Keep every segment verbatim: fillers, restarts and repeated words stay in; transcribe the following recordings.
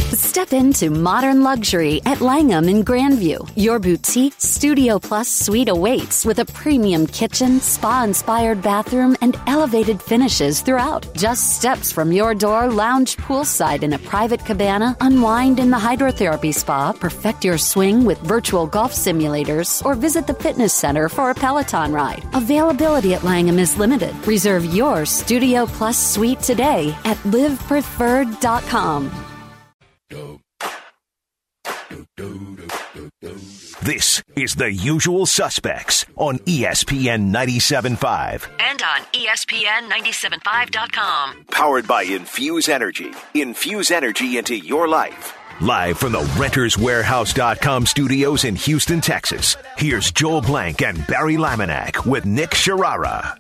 Step into modern luxury at Langham in Grandview. Your boutique Studio Plus suite awaits with a premium kitchen, spa-inspired bathroom, and elevated finishes throughout. Just steps from your door, lounge poolside in a private cabana, unwind in the hydrotherapy spa, perfect your swing with virtual golf simulators, or visit the fitness center for a Peloton ride. Availability at Langham is limited. Reserve your Studio Plus suite today at live preferred dot com. This is The Usual Suspects on E S P N ninety-seven point five. And on E S P N ninety-seven point five dot com. Powered by Infuse Energy. Infuse energy into your life. Live from the Renters Warehouse dot com studios in Houston, Texas. Here's Joel Blank and Barry Laminack with Nick Sharara.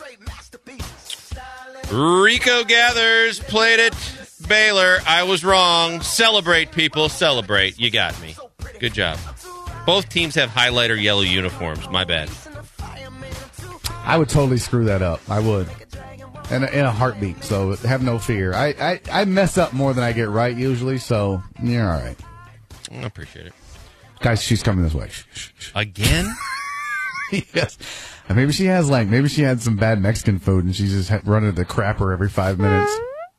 Rico Gathers played it. Baylor, I was wrong. Celebrate, people. Celebrate. You got me. Good job. Both teams have highlighter yellow uniforms. My bad. I would totally screw that up. I would. In a, in a heartbeat, so have no fear. I, I, I mess up more than I get right usually, so you're all right. I appreciate it. Guys, she's coming this way. Shh, shh, shh. Again? Yes. Maybe she has, like, maybe she had some bad Mexican food and she's just running the crapper every five minutes.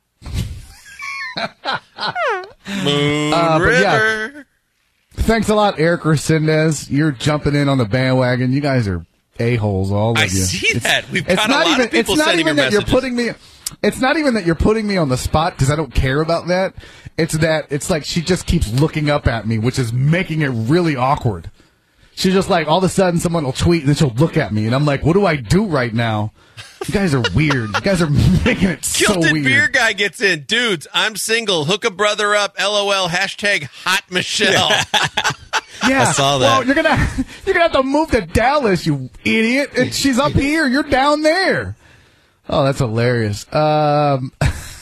Moon uh, River. Yeah. Thanks a lot, Eric Resendez. You're jumping in on the bandwagon. You guys are a-holes, all of I you. see it's, that. We've it's got not a lot even, of people it's not sending even your that messages. You're putting me, it's not even that you're putting me on the spot because I don't care about that. It's that it's like she just keeps looking up at me, which is making it really awkward. She's just like, all of a sudden someone will tweet and then she'll look at me and I'm like, what do I do right now? You guys are weird. You guys are making it so Kilted weird. Beer Guy gets in. Dudes, I'm single. Hook a brother up. LOL. Hashtag hot Michelle. Yeah. I saw that. Well, you're gonna you're gonna have to move to Dallas, you idiot. And she's up here. You're down there. Oh, that's hilarious. Um,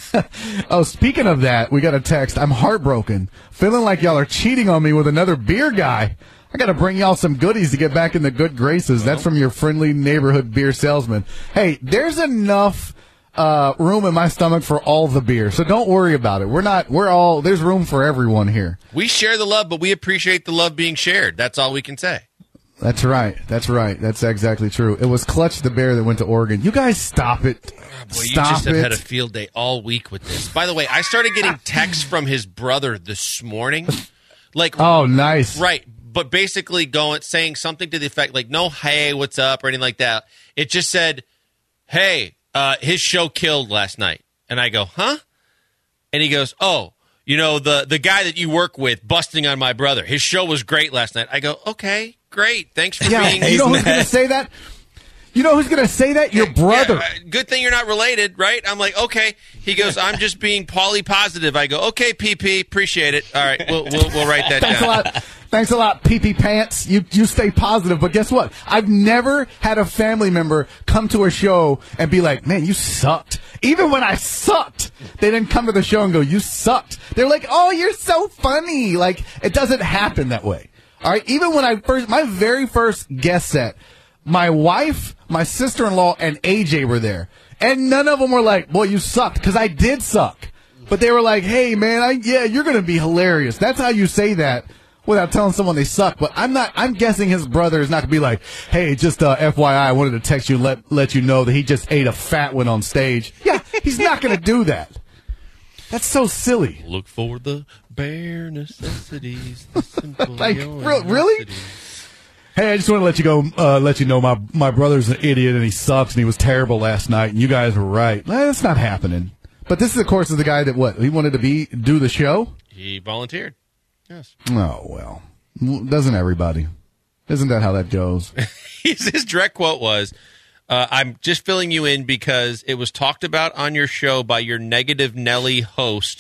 oh, speaking of that, we got a text. I'm heartbroken, feeling like y'all are cheating on me with another beer guy. I got to bring y'all some goodies to get back in the good graces. That's from your friendly neighborhood beer salesman. Hey, there's enough uh, room in my stomach for all the beer, so don't worry about it. We're not. We're all. There's room for everyone here. We share the love, but we appreciate the love being shared. That's all we can say. That's right. That's right. That's exactly true. It was Clutch the Bear that went to Oregon. You guys stop it. Oh, boy, stop you just have it. had a field day all week with this. By the way, I started getting texts from his brother this morning. Like, oh, nice. Right. But basically going saying something to the effect like, no, hey, what's up, or anything like that. It just said, hey, uh, his show killed last night. And I go, huh? And he goes, oh, you know, the, the guy that you work with busting on my brother. His show was great last night. I go, okay, great. Thanks for Yeah, being you know who's going to say that? You know who's going to say that? Your brother. Yeah, uh, good thing you're not related, right? I'm like, okay. He goes, I'm just being Pauly positive. I go, okay, P P, appreciate it. All right, we'll we'll, we'll write that Thanks down. a lot. Thanks a lot, P P Pants. You you stay positive, but guess what? I've never had a family member come to a show and be like, man, you sucked. Even when I sucked, they didn't come to the show and go, you sucked. They're like, oh, you're so funny. Like, it doesn't happen that way. All right? Even when I first, my very first guest set, my wife, my sister-in-law, and A J were there. And none of them were like, boy, you sucked, because I did suck. But they were like, hey, man, I, yeah, you're going to be hilarious. That's how you say that without telling someone they suck. But I'm not, I'm guessing his brother is not going to be like, hey, just uh, F Y I, I wanted to text you and let, let you know that he just ate a fat one on stage. Yeah, he's not going to do that. That's so silly. Look for the bare necessities. The simple Like, your re- really? necessities. Hey, I just want to let you go, uh, let you know my my brother's an idiot and he sucks and he was terrible last night and you guys were right. Eh, that's not happening. But this is, of course, is the guy that what he wanted to be do the show. He volunteered. Yes. Oh well, doesn't everybody? Isn't that how that goes? His, his direct quote was, uh, "I'm just filling you in because it was talked about on your show by your negative Nelly host,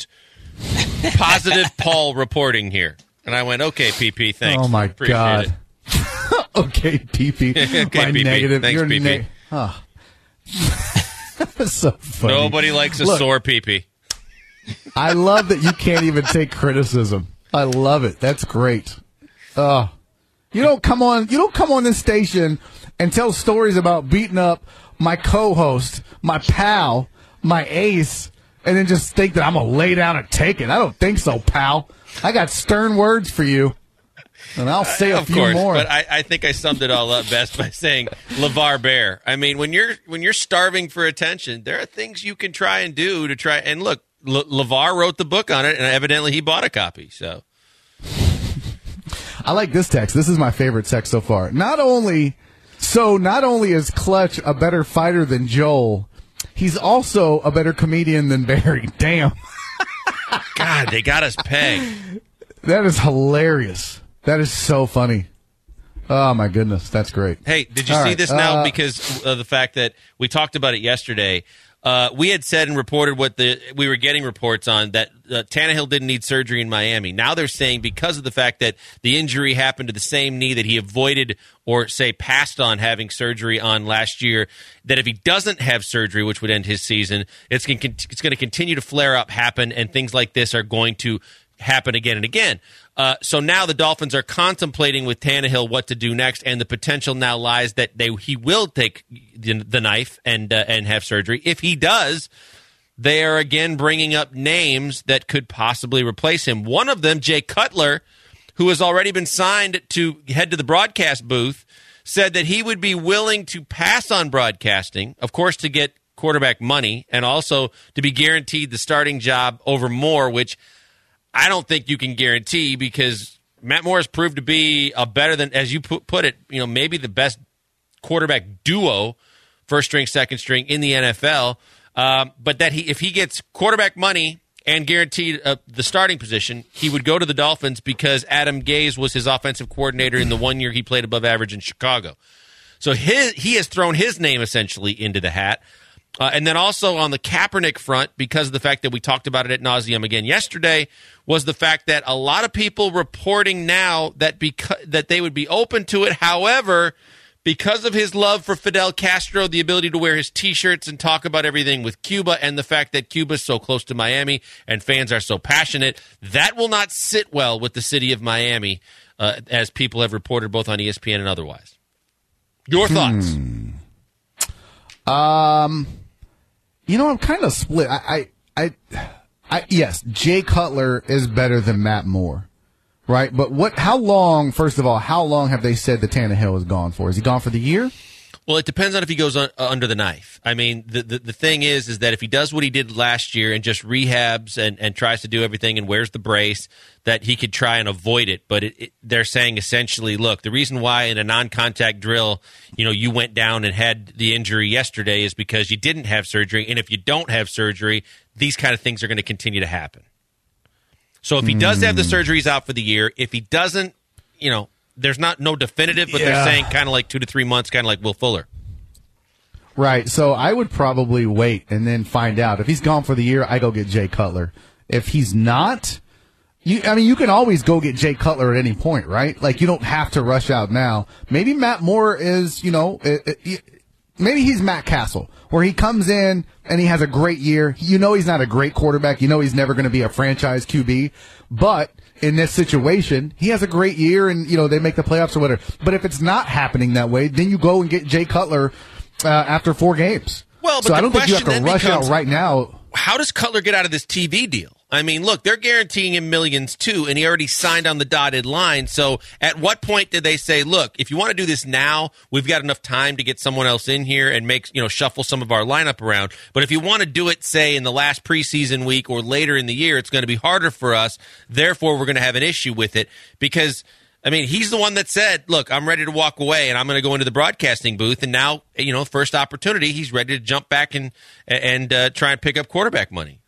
Positive Paul reporting here." And I went, "Okay, P P, thanks. Oh my Appreciate God." It. Okay, P P. Okay, my P P. negative. Thanks, you're P P. Ne- oh. That's so funny. Nobody likes a Look, sore P P. I love that you can't even take criticism. I love it. That's great. Uh, you don't come on. You don't come on this station and tell stories about beating up my co-host, my pal, my ace, and then just think that I'm going to lay down and take it. I don't think so, pal. I got stern words for you, and I'll say a of few course, more. But I, I think I summed it all up best by saying LeVar Bear. I mean, when you're when you're starving for attention, there are things you can try and do to try. And look, Le- LeVar wrote the book on it, and evidently he bought a copy. So I like this text. This is my favorite text so far. Not only so, not only is Clutch a better fighter than Joel, he's also a better comedian than Barry. Damn. God, they got us pegged. That is hilarious. That is so funny. Oh, my goodness. That's great. Hey, did you All see right, this now uh, because of the fact that we talked about it yesterday? Uh, we had said and reported what the we were getting reports on that uh, Tannehill didn't need surgery in Miami. Now they're saying because of the fact that the injury happened to the same knee that he avoided or, say, passed on having surgery on last year, that if he doesn't have surgery, which would end his season, it's going it's going to continue to flare up, happen, and things like this are going to happen again and again. Uh, so now the Dolphins are contemplating with Tannehill what to do next, and the potential now lies that they he will take the, the knife and uh, and have surgery. If he does, they are again bringing up names that could possibly replace him. One of them, Jay Cutler, who has already been signed to head to the broadcast booth, said that he would be willing to pass on broadcasting, of course, to get quarterback money, and also to be guaranteed the starting job over Moore, which I don't think you can guarantee because Matt Moore has proved to be a better than, as you put it, you know, maybe the best quarterback duo, first string, second string in the N F L. Um, but that he, if he gets quarterback money and guaranteed uh, the starting position, he would go to the Dolphins because Adam Gase was his offensive coordinator in the one year he played above average in Chicago. So his, he has thrown his name essentially into the hat. Uh, and then also on the Kaepernick front, because of the fact that we talked about it at nauseum again yesterday, was the fact that a lot of people reporting now that because that they would be open to it. However, because of his love for Fidel Castro, the ability to wear his T-shirts and talk about everything with Cuba, and the fact that Cuba is so close to Miami and fans are so passionate, that will not sit well with the city of Miami, uh, as people have reported both on E S P N and otherwise. Your thoughts? Hmm. Um... You know, I'm kind of split. I, I, I, I, yes, Jay Cutler is better than Matt Moore, right? But what? How long? First of all, how long have they said that Tannehill is gone for? Is he gone for the year? Well, it depends on if he goes un- uh, under the knife. I mean, the, the the thing is, is that if he does what he did last year and just rehabs and, and tries to do everything and wears the brace, that he could try and avoid it. But it, it, they're saying essentially, look, the reason why in a non-contact drill, you know, you went down and had the injury yesterday is because you didn't have surgery. And if you don't have surgery, these kind of things are going to continue to happen. So if he does have the surgery, he's out for the year. If he doesn't, you know, there's not no definitive, but yeah. They're saying kind of like two to three months, kind of like Will Fuller. Right. So I would probably wait and then find out. If he's gone for the year, I go get Jay Cutler. If he's not, you, I mean, you can always go get Jay Cutler at any point, right? Like, you don't have to rush out now. Maybe Matt Moore is, you know, it, it, maybe he's Matt Castle, where he comes in and he has a great year. You know he's not a great quarterback. You know he's never going to be a franchise Q B. But in this situation, he has a great year and, you know, they make the playoffs or whatever. But if it's not happening that way, then you go and get Jay Cutler uh, after four games. Well, but so I don't think you have to rush becomes, out right now. How does Cutler get out of this T V deal? I mean, look, they're guaranteeing him millions too, and he already signed on the dotted line. So at what point did they say, look, if you want to do this now, we've got enough time to get someone else in here and make, you know, shuffle some of our lineup around. But if you want to do it, say, in the last preseason week or later in the year, it's going to be harder for us. Therefore, we're going to have an issue with it because, I mean, he's the one that said, look, I'm ready to walk away and I'm going to go into the broadcasting booth. And now, you know, first opportunity, he's ready to jump back and, and uh, try and pick up quarterback money.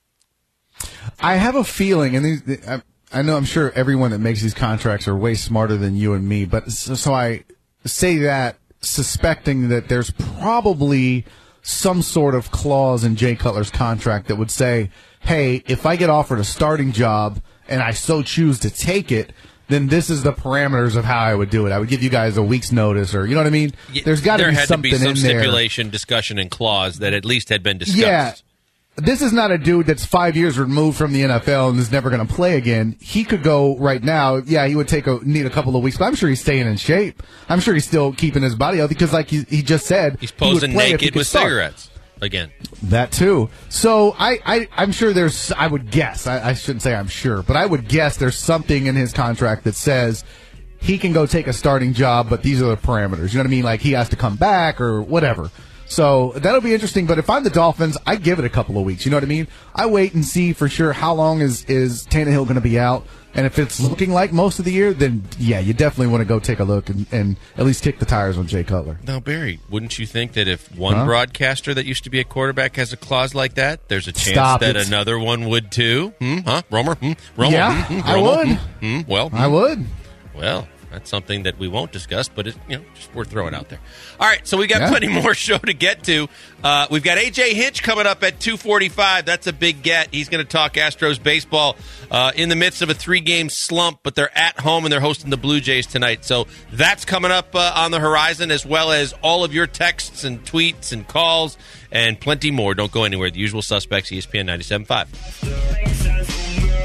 I have a feeling, and these, I, I know I'm sure everyone that makes these contracts are way smarter than you and me, but so, so I say that suspecting that there's probably some sort of clause in Jay Cutler's contract that would say, hey, if I get offered a starting job and I so choose to take it, then this is the parameters of how I would do it. I would give you guys a week's notice, or you know what I mean? There's got to be something in there. There had to be some stipulation, discussion, and clause that at least had been discussed. Yeah. This is not a dude that's five years removed from the N F L and is never going to play again. He could go right now. Yeah, he would take a need a couple of weeks, but I'm sure he's staying in shape. I'm sure he's still keeping his body healthy because, like he, he just said, he's posing he naked he with start. cigarettes. again. That too. So I, I, I'm sure there's, I would guess, I, I shouldn't say I'm sure, but I would guess there's something in his contract that says he can go take a starting job, but these are the parameters. You know what I mean? Like he has to come back or whatever. So that'll be interesting. But if I'm the Dolphins, I give it a couple of weeks. You know what I mean? I wait and see for sure how long is, is Tannehill going to be out. And if it's looking like most of the year, then, yeah, you definitely want to go take a look and, and at least kick the tires on Jay Cutler. Now, Barry, wouldn't you think that if one huh? broadcaster that used to be a quarterback has a clause like that, there's a chance Stop that it. another one would too? Hmm? Huh? Romer? Hmm? Romer? Yeah, hmm? Hmm? I Romo? would. Hmm? Hmm? Well, I would. Well, that's something that we won't discuss, but it's, you know, just worth throwing out there. All right, so we got Yeah. plenty more show to get to. Uh, we've got A J Hinch coming up at two forty-five. That's a big get. He's going to talk Astros baseball uh, in the midst of a three-game slump, but they're at home and they're hosting the Blue Jays tonight. So that's coming up uh, on the horizon, as well as all of your texts and tweets and calls and plenty more. Don't go anywhere. The usual suspects, E S P N ninety-seven point five.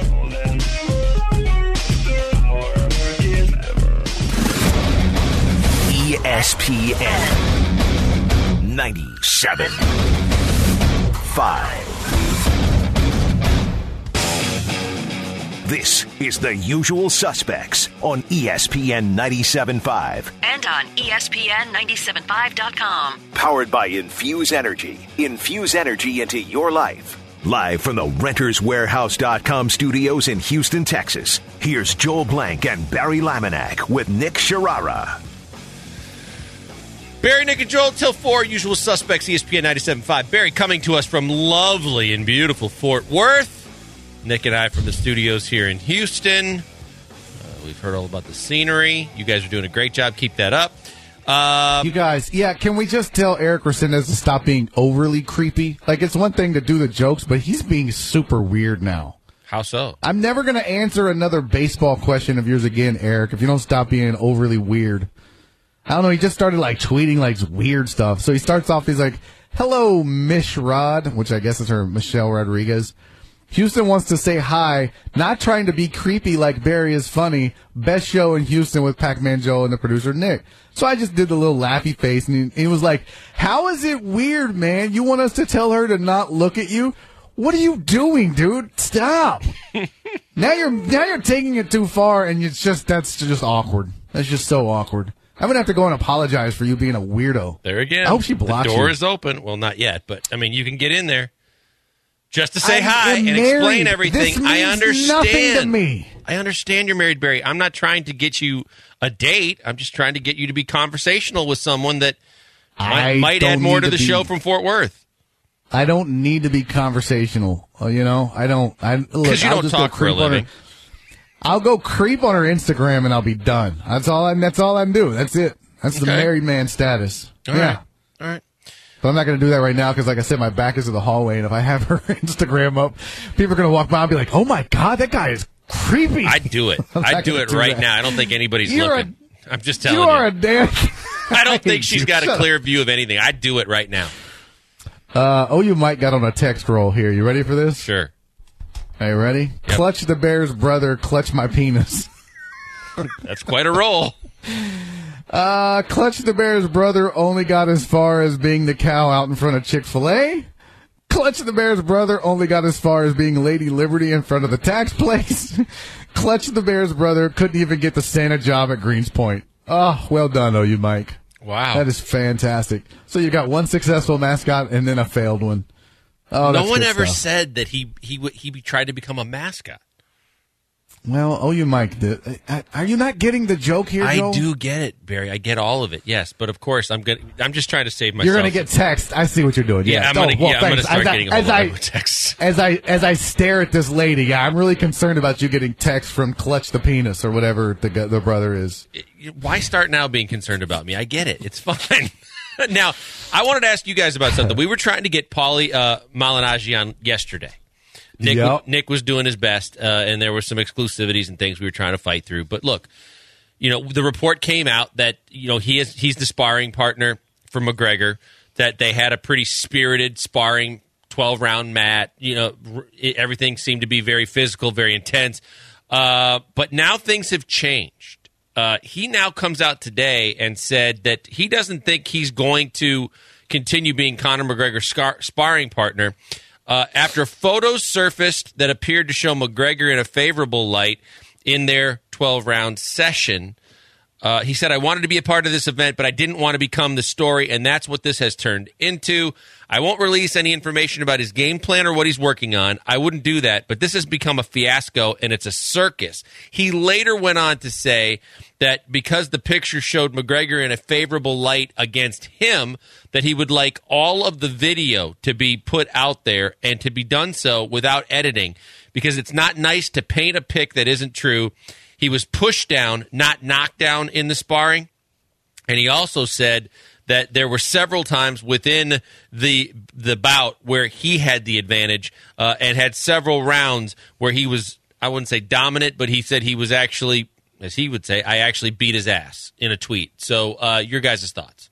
E S P N ninety-seven point five. This is The Usual Suspects on E S P N ninety-seven point five. And on E S P N ninety-seven point five dot com. Powered by Infuse Energy. Infuse energy into your life. Live from the Renters Warehouse dot com studios in Houston, Texas. Here's Joel Blank and Barry Laminack with Nick Sharara. Barry, Nick, and Joel, till four, Usual Suspects, E S P N ninety-seven point five. Barry coming to us from lovely and beautiful Fort Worth. Nick and I from the studios here in Houston. Uh, we've heard all about the scenery. You guys are doing a great job. Keep that up. Uh, You guys, yeah, can we just tell Eric Resendez to stop being overly creepy? Like, it's one thing to do the jokes, but he's being super weird now. how so? I'm never going to answer another baseball question of yours again, Eric, if you don't stop being overly weird. I don't know, he just started, like, tweeting, like, weird stuff. So he starts off, he's like, hello, Mish Rod, which I guess is her Michelle Rodriguez. Houston wants to say hi, not trying to be creepy like Barry is funny. Best show in Houston with Pac-Man Joe and the producer Nick. So I just did the little laughy face, and he, and he was like, how is it weird, man? You want us to tell her to not look at you? What are you doing, dude? Stop. now you're now you're taking it too far, and it's just that's just awkward. That's just so awkward. I'm going to have to go and apologize for you being a weirdo. There again. I hope she blocks The door you. is open. Well, not yet, but, I mean, you can get in there. Just to say I hi am and married. explain everything. This I means understand. nothing to me. I understand you're married, Barry. I'm not trying to get you a date. I'm just trying to get you to be conversational with someone that might, I might add don't more need to the be- show from Fort Worth. I don't need to be conversational. uh, You know, I don't. I Because you I'll don't just go talk for a creep on her- living. I'll go creep on her Instagram and I'll be done. That's all. I, that's all I'm doing. That's it. That's the Okay. married man status. All yeah. right. All right. But I'm not going to do that right now because, like I said, my back is to the hallway, and if I have her Instagram up, people are going to walk by and be like, "Oh my god, that guy is creepy." I'd do it. I'm I'd not do gonna it do right that. now. I don't think anybody's You're looking. i I'm just telling you you. are a damn. I don't think hate she's you. got a Shut clear view of anything. I'd do it right now. Uh, oh, you might got on a text roll here. You ready for this? Sure. Are you ready? Yep. Clutch the bear's brother. Clutch my penis. That's quite a roll. Uh, Clutch the Bear's brother only got as far as being the cow out in front of Chick-fil-A. Clutch the Bear's brother only got as far as being Lady Liberty in front of the tax place. Clutch the Bear's brother couldn't even get the Santa job at Greens Point. Oh, well done, oh you, Mike. Wow. That is fantastic. So you got one successful mascot and then a failed one. Oh, no that's one good ever stuff. said that he he w- he tried to become a mascot. Well, oh you, Mike, the, uh, are you not getting the joke here, Joe? I do get it, Barry. I get all of it. Yes, but of course I'm going. I'm just trying to save myself. You're going to get text. I see what you're doing. Yeah, Yeah, I'm going oh, to. well, Yeah, I'm going to thanks. start As I- getting a as whole lot I- more texts. As I as I stare at this lady, yeah, I'm really concerned about you getting text from Clutch the Penis or whatever the gu- the brother is. Why start now being concerned about me? I get it. It's fine. Now, I wanted to ask you guys about something. We were trying to get Paulie uh, Malignaggi on yesterday. Nick, Yep. Nick was doing his best, uh, and there were some exclusivities and things we were trying to fight through. But look, you know, the report came out that you know he is he's the sparring partner for McGregor. That they had a pretty spirited sparring twelve round mat. You know, it, everything seemed to be very physical, very intense. Uh, but now things have changed. Uh, he now comes out today and said that he doesn't think he's going to continue being Conor McGregor's scar- sparring partner. Uh, after photos surfaced that appeared to show McGregor in a favorable light in their twelve-round session, uh, he said, I wanted to be a part of this event, but I didn't want to become the story, and that's what this has turned into. I won't release any information about his game plan or what he's working on. I wouldn't do that, but this has become a fiasco, and it's a circus. He later went on to say that because the picture showed McGregor in a favorable light against him, that he would like all of the video to be put out there and to be done so without editing, because it's not nice to paint a pic that isn't true. He was pushed down, not knocked down in the sparring. And he also said that there were several times within the the bout where he had the advantage uh, and had several rounds where he was, I wouldn't say dominant, but he said he was actually, as he would say, I actually beat his ass in a tweet. So uh, your guys' thoughts?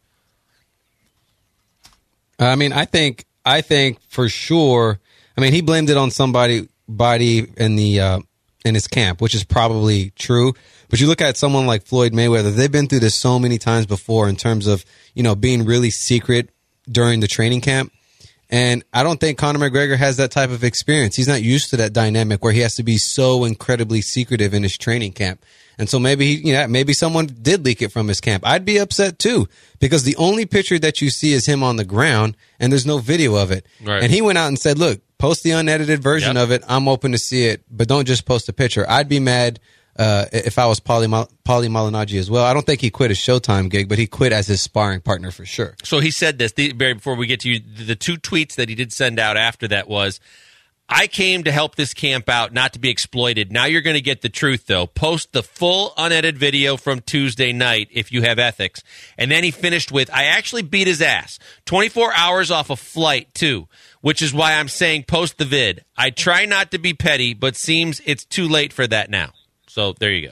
I mean, I think I think for sure. I mean, he blamed it on somebody body in the uh, in his camp, which is probably true. But you look at someone like Floyd Mayweather; they've been through this so many times before in terms of, you know, being really secret during the training camp. And I don't think Conor McGregor has that type of experience. He's not used to that dynamic where he has to be so incredibly secretive in his training camp. And so maybe he, you know, maybe someone did leak it from his camp. I'd be upset too, because the only picture that you see is him on the ground and there's no video of it. Right. And he went out and said, look, post the unedited version yep. of it. I'm open to see it, but don't just post a picture. I'd be mad uh, if I was Paulie Mal- Paulie Malignaggi as well. I don't think he quit his Showtime gig, but he quit as his sparring partner for sure. So he said this, the, Barry, before we get to you, the two tweets that he did send out after that was, I came to help this camp out, not to be exploited. Now you're going to get the truth, though. Post the full unedited video from Tuesday night if you have ethics. And then he finished with, I actually beat his ass. twenty-four hours off a flight, too, which is why I'm saying post the vid. I try not to be petty, but seems it's too late for that now. So there you go.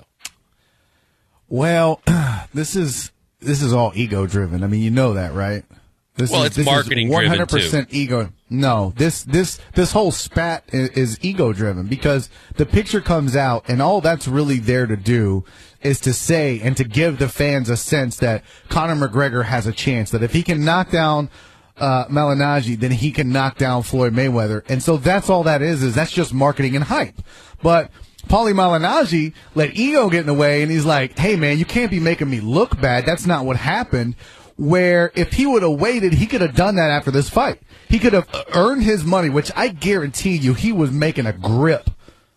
Well, this is this is all ego-driven. I mean, you know that, right? This well, is, it's this marketing is one hundred percent driven too. Ego. No, this this this whole spat is, is ego driven, because the picture comes out and all that's really there to do is to say and to give the fans a sense that Conor McGregor has a chance, that if he can knock down uh, Malignaggi, then he can knock down Floyd Mayweather. And so that's all that is, is that's just marketing and hype. But Paulie Malignaggi let ego get in the way, and he's like, hey, man, you can't be making me look bad. That's not what happened. Where if he would have waited, he could have done that after this fight. He could have earned his money, which I guarantee you he was making a grip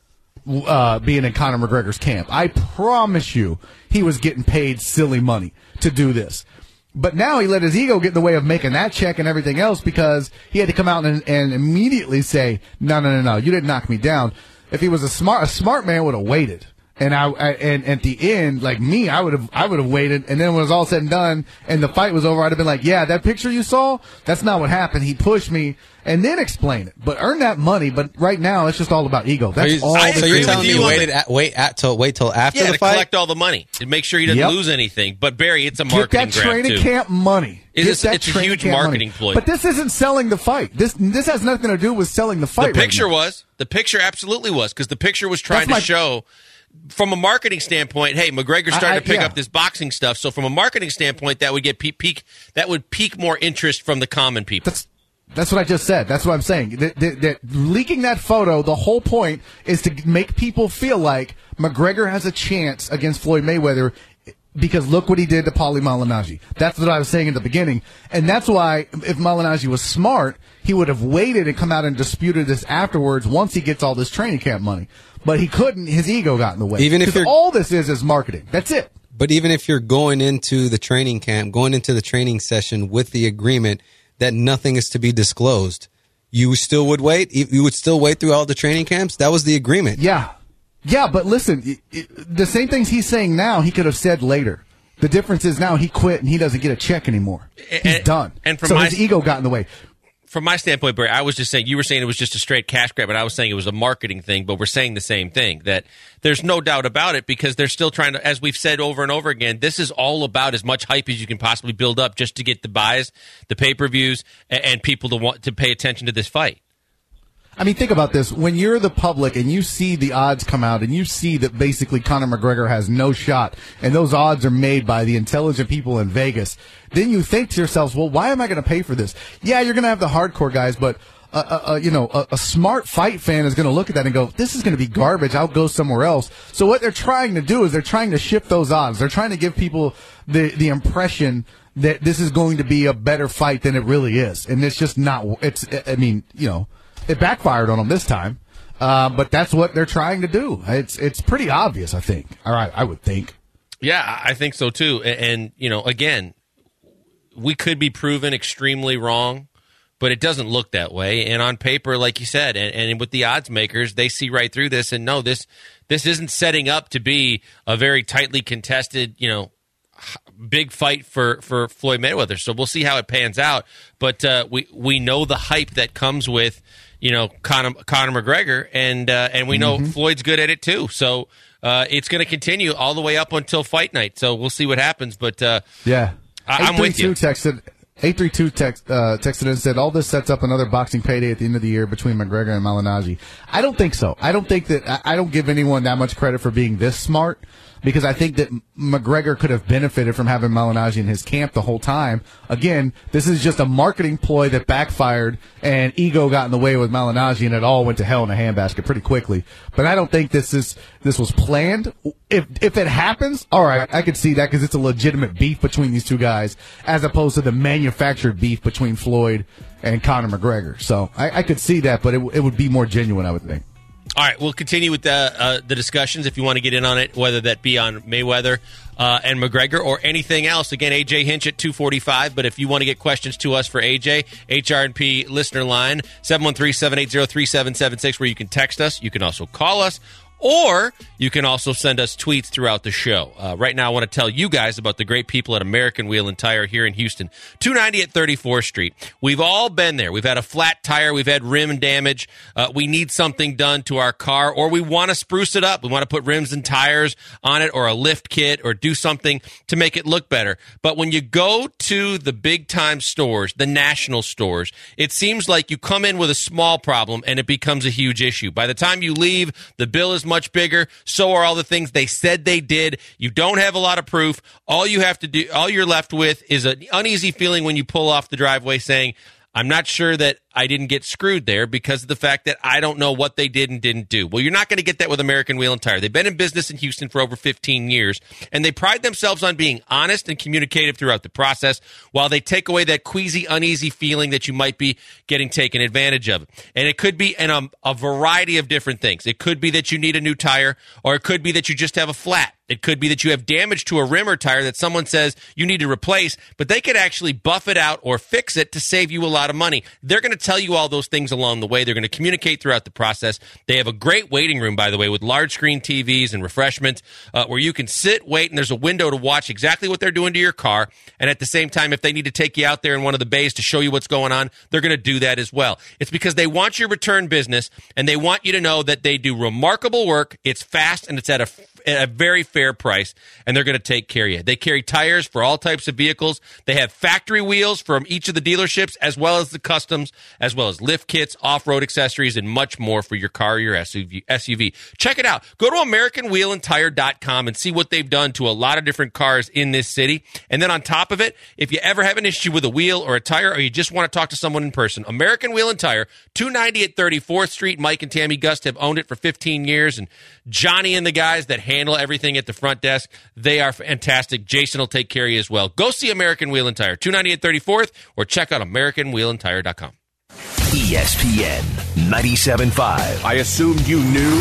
uh, being in Conor McGregor's camp. I promise you he was getting paid silly money to do this. But now he let his ego get in the way of making that check and everything else, because he had to come out and, and immediately say, no, no, no, no, you didn't knock me down. If he was a smart, a smart man would have waited. And I, I and at the end, like me, I would have I would have waited, and then when it was all said and done and the fight was over, I'd have been like, yeah, that picture you saw, that's not what happened. He pushed me, and then explain it. But earn that money. But right now, it's just all about ego. That's you, all. I so you're telling me you waited at, wait at till wait till after yeah, the to fight? collect all the money and make sure he doesn't Yep. lose anything. But Barry, it's a marketing Get that grab training too. camp money. It Get is- that it's a training huge camp marketing money. ploy. But this isn't selling the fight. This this has nothing to do with selling the fight. The right picture now. was. The picture absolutely was, because the picture was trying That's my- to show, from a marketing standpoint, hey, McGregor's starting I- I- to pick yeah. up this boxing stuff. So from a marketing standpoint, that would get pe- peak. That would pique more interest from the common people. That's that's what I just said. That's what I'm saying. That, that, that leaking that photo, the whole point is to make people feel like McGregor has a chance against Floyd Mayweather, because look what he did to Paulie Malignaggi. That's what I was saying at the beginning. And that's why, if Malignaggi was smart, he would have waited and come out and disputed this afterwards once he gets all this training camp money. But he couldn't. His ego got in the way. Even if 'Cause you're- all this is is marketing. That's it. But even if you're going into the training camp, going into the training session with the agreement that nothing is to be disclosed, you still would wait? You would still wait through all the training camps? That was the agreement. Yeah. Yeah, but listen, it, it, the same things he's saying now, he could have said later. The difference is now he quit and he doesn't get a check anymore. He's And- done. and from so my- his ego got in the way. From my standpoint, Barry, I was just saying, you were saying it was just a straight cash grab, and I was saying it was a marketing thing, but we're saying the same thing, that there's no doubt about it, because they're still trying to, as we've said over and over again, this is all about as much hype as you can possibly build up just to get the buys, the pay-per-views, and, and people to want to pay attention to this fight. I mean, think about this. When you're the public and you see the odds come out and you see that basically Conor McGregor has no shot and those odds are made by the intelligent people in Vegas, then you think to yourselves, well, why am I going to pay for this? Yeah, you're going to have the hardcore guys, but Uh, uh, uh, you know, a, a smart fight fan is going to look at that and go, this is going to be garbage. I'll go somewhere else. So what they're trying to do is they're trying to shift those odds. They're trying to give people the, the impression that this is going to be a better fight than it really is. And it's just not, it's, I mean, you know, it backfired on them this time. Uh, but that's what they're trying to do. It's, it's pretty obvious, I think. All right. I would think. Yeah, I think so too. And, and you know, again, we could be proven extremely wrong. But it doesn't look that way. And on paper, like you said, and, and with the odds makers, they see right through this and no, this this isn't setting up to be a very tightly contested, you know, big fight for, for Floyd Mayweather. So we'll see how it pans out. But uh, we we know the hype that comes with, you know, Conor, Conor McGregor, and uh, and we know mm-hmm. Floyd's good at it too. So uh, it's going to continue all the way up until fight night. So we'll see what happens. But uh, yeah, I, I'm with you. Texted. eight three two text, uh, texted in and said, all this sets up another boxing payday at the end of the year between McGregor and Malignaggi. I don't think so. I don't think that, I don't give anyone that much credit for being this smart, because I think that McGregor could have benefited from having Malignaggi in his camp the whole time. Again, this is just a marketing ploy that backfired, and ego got in the way with Malignaggi, and it all went to hell in a handbasket pretty quickly. But I don't think this is this was planned. If if it happens, all right, I could see that because it's a legitimate beef between these two guys, as opposed to the manufactured beef between Floyd and Conor McGregor. So I, I could see that, but it, it would be more genuine, I would think. All right, we'll continue with the uh, the discussions if you want to get in on it, whether that be on Mayweather uh, and McGregor or anything else. Again, A J Hinch at two forty-five, but if you want to get questions to us for A J, H R and P listener line, seven one three, seven eight zero, three seven seven six, where you can text us. You can also call us. Or you can also send us tweets throughout the show. Uh, right now, I want to tell you guys about the great people at American Wheel and Tire here in Houston, two ninety at thirty-fourth Street. We've all been there. We've had a flat tire. We've had rim damage. Uh, we need something done to our car, or we want to spruce it up. We want to put rims and tires on it, or a lift kit, or do something to make it look better. But when you go to the big-time stores, the national stores, it seems like you come in with a small problem, and it becomes a huge issue. By the time you leave, the bill is much bigger. So are all the things they said they did. You don't have a lot of proof. All you have to do, all you're left with is an uneasy feeling when you pull off the driveway saying, I'm not sure that I didn't get screwed there because of the fact that I don't know what they did and didn't do. Well, you're not going to get that with American Wheel and Tire. They've been in business in Houston for over fifteen years, and they pride themselves on being honest and communicative throughout the process while they take away that queasy, uneasy feeling that you might be getting taken advantage of. And it could be in a, a variety of different things. It could be that you need a new tire, or it could be that you just have a flat. It could be that you have damage to a rim or tire that someone says you need to replace, but they could actually buff it out or fix it to save you a lot of money. They're going to tell you all those things along the way. They're going to communicate throughout the process. They have a great waiting room, by the way, with large screen T Vs and refreshments uh, where you can sit, wait, and there's a window to watch exactly what they're doing to your car. And at the same time, if they need to take you out there in one of the bays to show you what's going on, they're going to do that as well. It's because they want your return business, and they want you to know that they do remarkable work. It's fast, and it's at a at a very fair price, and they're going to take care of you. They carry tires for all types of vehicles. They have factory wheels from each of the dealerships, as well as the customs, as well as lift kits, off-road accessories, and much more for your car or your S U V. Check it out. Go to American Wheel and Tire dot com and see what they've done to a lot of different cars in this city. And then on top of it, if you ever have an issue with a wheel or a tire, or you just want to talk to someone in person, American Wheel and Tire, two ninety at thirty-fourth Street. Mike and Tammy Gust have owned it for fifteen years, and Johnny and the guys that handle everything at the front desk, they are fantastic. Jason will take care of you as well. Go see American Wheel and Tire, two ninety at thirty-fourth, or check out American Wheel and Tire dot com. E S P N ninety-seven point five. I assumed you knew.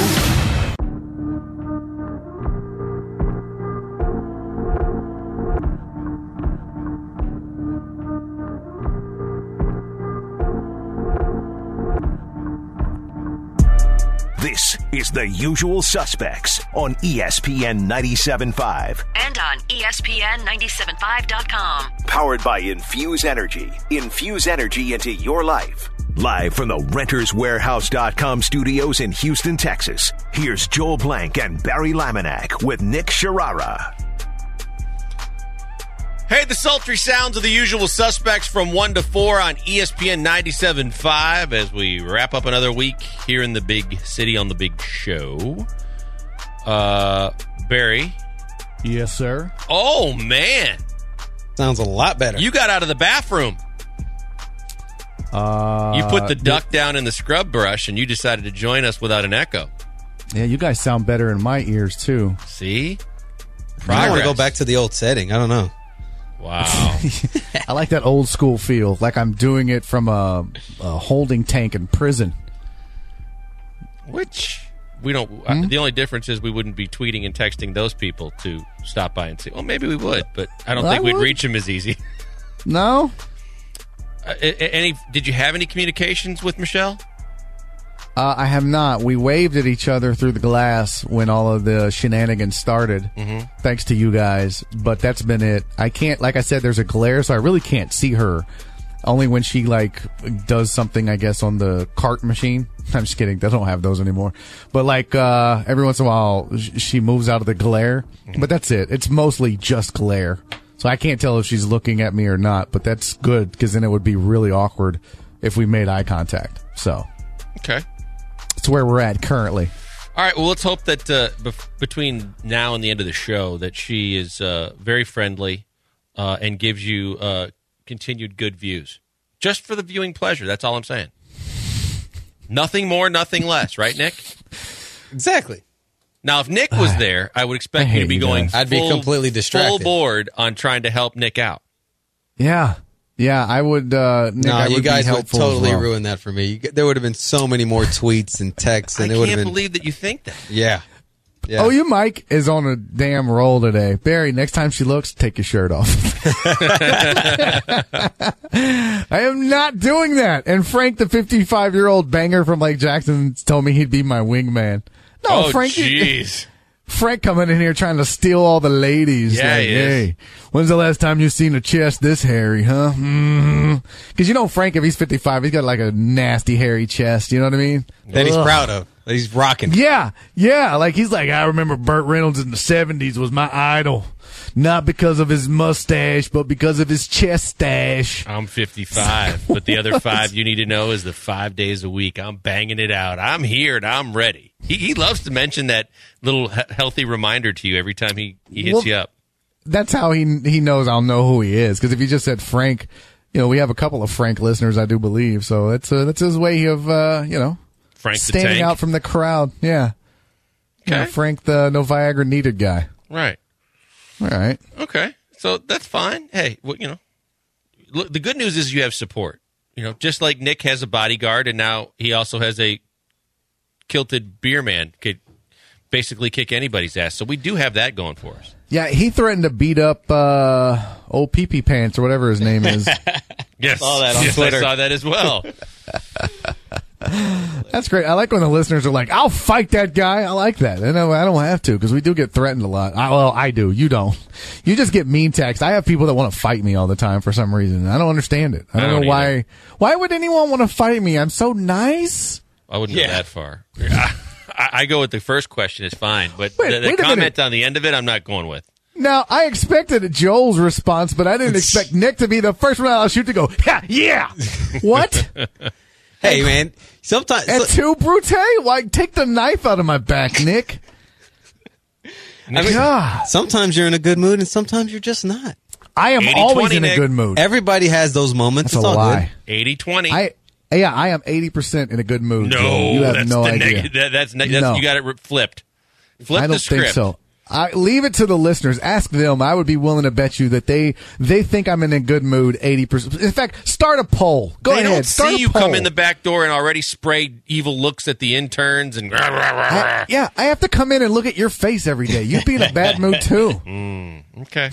This is The Usual Suspects on E S P N ninety-seven point five. And on E S P N ninety-seven point five dot com. Powered by Infuse Energy. Infuse energy into your life. Live from the Renters Warehouse dot com studios in Houston, Texas, here's Joel Blank and Barry Laminack with Nick Sharara. Hey, the sultry sounds of the usual suspects from one to four on E S P N ninety-seven point five as we wrap up another week here in the big city on the big show. Uh, Barry. Yes, sir. Oh, man. Sounds a lot better. You got out of the bathroom. Uh, You put the duck down in the scrub brush and you decided to join us without an echo. Yeah, you guys sound better in my ears, too. See? I want to go back to the old setting. I don't know. Wow. I like that old school feel, like I'm doing it from a, a holding tank in prison. Which we don't. Hmm? Uh, the only difference is we wouldn't be tweeting and texting those people to stop by and say, well, maybe we would, but I don't Well, think I we'd would. reach them as easy. No? Uh, a- a- any? Did you have any communications with Michelle? Uh, I have not. We waved at each other through the glass when all of the shenanigans started, Mm-hmm. thanks to you guys. But that's been it. I can't, like I said, there's a glare, so I really can't see her. Only when she, like, does something, I guess, on the cart machine. I'm just kidding. They don't have those anymore. But, like, uh, every once in a while, sh- she moves out of the glare. But that's it. It's mostly just glare. So I can't tell if she's looking at me or not. But that's good, because then it would be really awkward if we made eye contact. So Okay. it's where we're at currently. All right. Well, let's hope that uh, bef- between now and the end of the show, that she is uh, very friendly uh, and gives you uh, continued good views, just for the viewing pleasure. That's all I'm saying. Nothing more, nothing less, right, Nick? Exactly. Now, if Nick was there, I would expect I you to hate be you going. guys. I'd be full- completely distracted. full board on trying to help Nick out. Yeah. Yeah, I would, uh, Nick, No, I you would guys be would helpful as totally well. ruin that for me. You, there would have been so many more tweets and texts, and I it would can't have been. believe that you think that. Yeah. Yeah. Oh, you Mike is on a damn roll today. Barry, next time she looks, take your shirt off. I am not doing that. And Frank, the fifty-five-year-old banger from Lake Jackson, told me he'd be my wingman. No, Oh, Frank. jeez. Frank coming in here trying to steal all the ladies. Yeah, like, he is. hey, when's the last time you seen a chest this hairy, huh? Mm-hmm. Because you know Frank, if he's fifty-five, he's got like a nasty hairy chest. You know what I mean? that he's Ugh. proud of. That he's rocking. Yeah, yeah. Like he's like, I remember Burt Reynolds in the seventies was my idol, not because of his mustache, but because of his chest stash. I'm fifty-five, but the other five you need to know is the five days a week. I'm banging it out. I'm here and I'm ready. He, he loves to mention that little he- healthy reminder to you every time he, he hits Well, you up. That's how he he knows I'll know who he is. Because if he just said Frank, you know, we have a couple of Frank listeners, I do believe. So that's uh, that's his way of uh, you know Frank the standing Tank. out from the crowd. Yeah, You know, Okay. Frank the no Viagra needed guy. Right. All right. Okay. So that's fine. Hey, well, you know, look, the good news is you have support. You know, just like Nick has a bodyguard, and now he also has a kilted beer man could basically kick anybody's ass. So we do have that going for us. Yeah, he threatened to beat up uh, old Pee Pee Pants or whatever his name is. Yes, Saw that on yes, Twitter. I saw that as well. That's great. I like when the listeners are like, "I'll fight that guy." I like that. And I don't have to because we do get threatened a lot. I, well, I do. You don't. You just get mean text. I have people that want to fight me all the time for some reason. I don't understand it. I don't, I don't know why. either. Why would anyone want to fight me? I'm so nice. I wouldn't Yeah. go that far. I, I go with the first question is fine, but Wait, the, the wait a comment minute. on the end of it, I'm not going with. Now, I expected Joel's response, but I didn't expect Nick to be the first one I'll shoot to go, yeah, yeah. What? Hey, man. Sometimes. And two brute? Why take the knife out of my back, Nick? I mean, God. sometimes you're in a good mood, and sometimes you're just not. I am eighty always twenty, in a Nick. good mood. Everybody has those moments. That's it's a all lie. eighty twenty. I yeah, I am eighty percent in a good mood. No, Joel. You have that's no the idea. neg- that, that's, ne- that's No. you got it re- flipped. Flip I the don't script. think so. I leave it to the listeners. Ask them. I would be willing to bet you that they they think I'm in a good mood eighty percent. In fact, start a poll. Go they ahead. don't start see a you poll. come in the back door and already spray evil looks at the interns and. I- yeah, I have to come in and look at your face every day. You'd be in a bad mood too. Okay.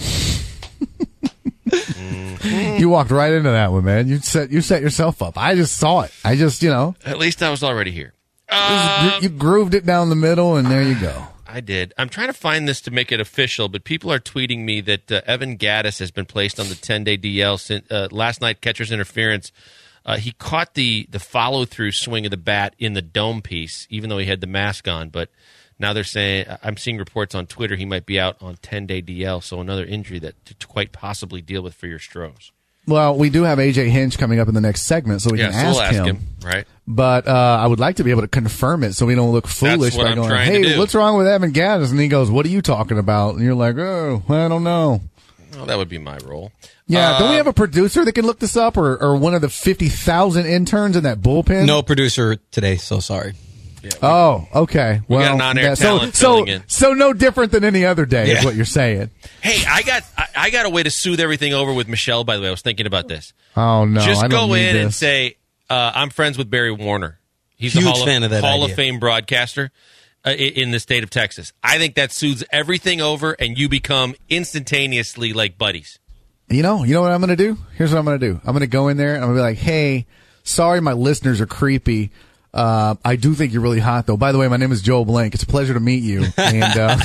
You walked right into that one, man. You set you set yourself up. I just saw it. I just you know At least I was already here. you, you grooved it down the middle, and there you go. I did. I'm trying to find this to make it official, but people are tweeting me that uh, Evan Gaddis has been placed on the ten-day D L since uh, last night. Catcher's interference. Uh, he caught the the follow through swing of the bat in the dome piece, even though he had the mask on. But Now they're saying, I'm seeing reports on Twitter he might be out on ten-day D L, so another injury that to, to quite possibly deal with for your Stros. Well, we do have A J Hinch coming up in the next segment, so we yeah, can so ask, we'll ask him. him. Right. But uh, I would like to be able to confirm it so we don't look foolish by I'm going, trying to hey, do. what's wrong with Evan Gattis? And he goes, what are you talking about? And you're like, oh, I don't know. Well, that would be my role. Yeah, uh, don't we have a producer that can look this up, or, or one of the fifty thousand interns in that bullpen? No producer today, so sorry. Yeah, we, Oh, okay. We well, got an on-air yeah, talent so, filling so, in. so no different than any other day is Yeah. what you're saying. Hey, I got I, I got a way to soothe everything over with Michelle, by the way. I was thinking about this. Oh, no. Just I don't go need in this. and say, uh, I'm friends with Barry Warner. He's Huge a Hall, fan of, of that Hall of idea. Fame broadcaster uh, i- in the state of Texas. I think that soothes everything over, and you become instantaneously like buddies. You know, you know what I'm going to do? Here's what I'm going to do. I'm going to go in there and I'm going to be like, hey, sorry my listeners are creepy. Uh, I do think you're really hot, though. By the way, my name is Joel Blank. It's a pleasure to meet you. And uh,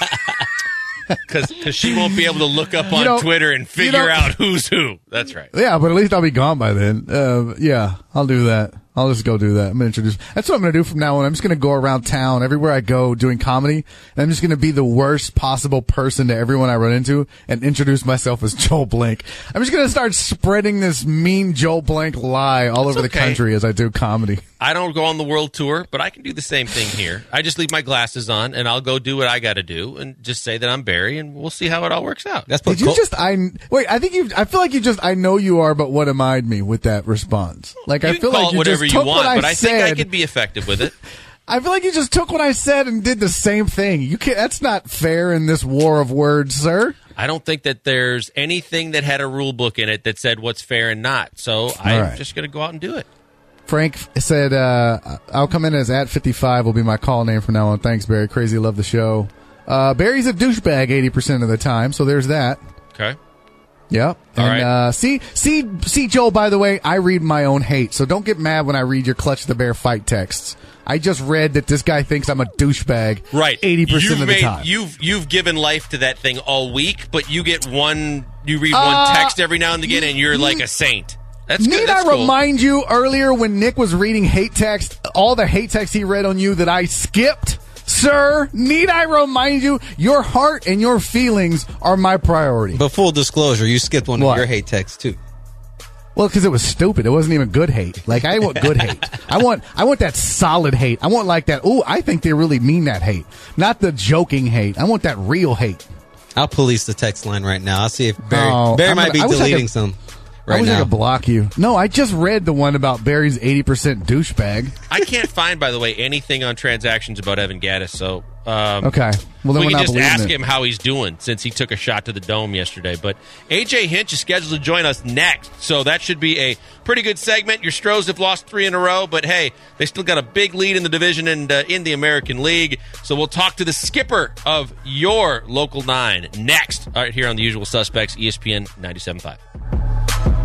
Because she won't be able to look up on You know- Twitter and you figure know- out who's who. That's right. yeah, but at least I'll be gone by then. Uh, yeah, I'll do that. I'll just go do that. I'm going to introduce. That's what I'm going to do from now on. I'm just going to go around town everywhere I go doing comedy. And I'm just going to be the worst possible person to everyone I run into and introduce myself as Joel Blank. I'm just going to start spreading this mean Joel Blank lie all over the okay. country as I do comedy. I don't go on the world tour, but I can do the same thing here. I just leave my glasses on, and I'll go do what I got to do and just say that I'm Barry, and we'll see how it all works out. That's Did you just I wait? I think you. I feel like you just. I know you are, but what am I me with that response? Like you I can feel call like it you whatever just you took want, what I but I said. think I could be effective with it. I feel like you just took what I said and did the same thing. You can't. That's not fair in this war of words, sir. I don't think that there's anything that had a rule book in it that said what's fair and not. So I'm right. just going to go out and do it. Frank said, uh, "I'll come in as at fifty-five will be my call name from now on." Thanks, Barry. Crazy, love the show. Uh, Barry's a douchebag eighty percent of the time, so there's that. Okay. Yep. All and right. uh, see, see, see, Joel. By the way, I read my own hate, so don't get mad when I read your Clutch the Bear fight texts. I just read that this guy thinks I'm a douchebag. Right. eighty percent You've of the made- time. You've you've given life to that thing all week, but you get one. You read Uh, one text every now and again, and you're like a saint. That's good. Need That's I cool. remind you earlier when Nick was reading hate text, all the hate text he read on you that I skipped? Sir, need I remind you, your heart and your feelings are my priority. But full disclosure, you skipped one What? of your hate texts too. Well, because it was stupid. It wasn't even good hate. Like, I want good hate. I want I want that solid hate. I want like that, ooh, I think they really mean that hate. Not the joking hate. I want that real hate. I'll police the text line right now. I'll see if Barry, Oh, Barry I'm might gonna- be I wish I deleting could- some I right wish I now. could block you. No, I just read the one about Barry's eighty percent douchebag. I can't find, by the way, anything on transactions about Evan Gaddis. So um, Okay. Well, then we we're can not just believing ask it. him how he's doing since he took a shot to the dome yesterday. But A J Hinch is scheduled to join us next, so that should be a pretty good segment. Your Stros have lost three in a row, but hey, they still got a big lead in the division and uh, in the American League. So we'll talk to the skipper of your local nine next, right here on The Usual Suspects, E S P N ninety-seven point five.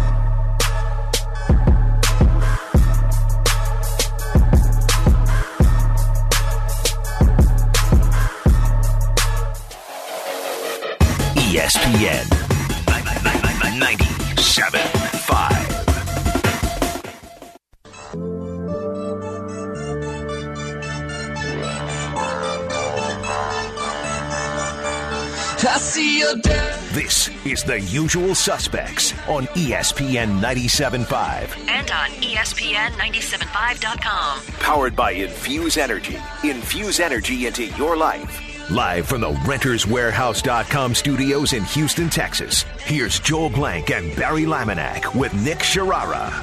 E S P N ninety-seven point five. I see your death. This is The Usual Suspects on E S P N ninety-seven point five. And on E S P N ninety-seven point five dot com. Powered by Infuse Energy. Infuse energy into your life. Live from the Renters Warehouse dot com studios in Houston, Texas. Here's Joel Blank and Barry Laminack with Nick Sharara.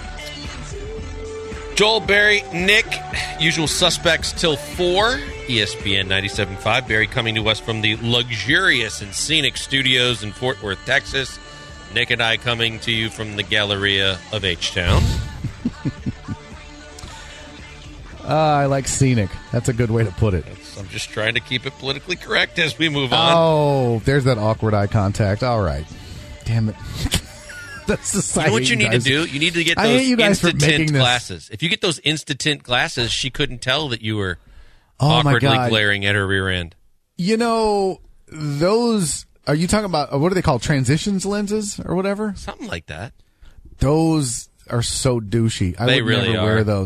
Joel, Barry, Nick, Usual Suspects till four. E S P N ninety-seven point five. Barry coming to us from the luxurious and scenic studios in Fort Worth, Texas. Nick and I coming to you from the Galleria of H-Town. Uh, I like scenic. That's a good way to put it. I'm just trying to keep it politically correct as we move on. Oh, there's that awkward eye contact. All right. Damn it. That's the You know what you need to do? You need to get I hate those you guys for Instant making this. glasses. If you get those Instant glasses, she couldn't tell that you were Oh, my awkwardly God. glaring at her rear end. You know, those, are you talking about, uh, what are they called? Transitions lenses or whatever? Something like that. Those are so douchey. I They would really never are. wear those.